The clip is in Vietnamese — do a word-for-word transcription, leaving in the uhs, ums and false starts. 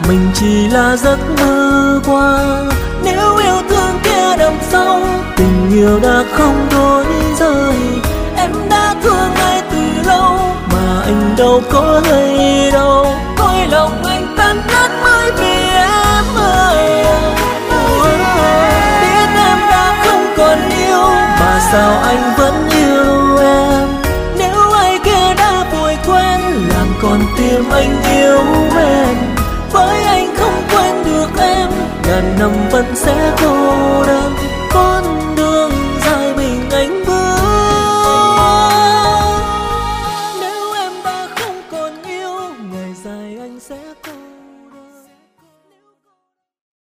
mình chỉ là giấc mơ qua. Nếu yêu thương kia đậm sâu, tình yêu đã không đổi rời. Em đã thương ai từ lâu mà anh đâu có hay đâu. Thôi lòng anh tan nát mới vì em ơi. Biết em đã không còn yêu mà sao anh vẫn yêu em. Nếu ai kia đã vội quen làm con tim anh yêu em. Với anh không quên được em, ngàn năm vẫn sẽ cô đơn.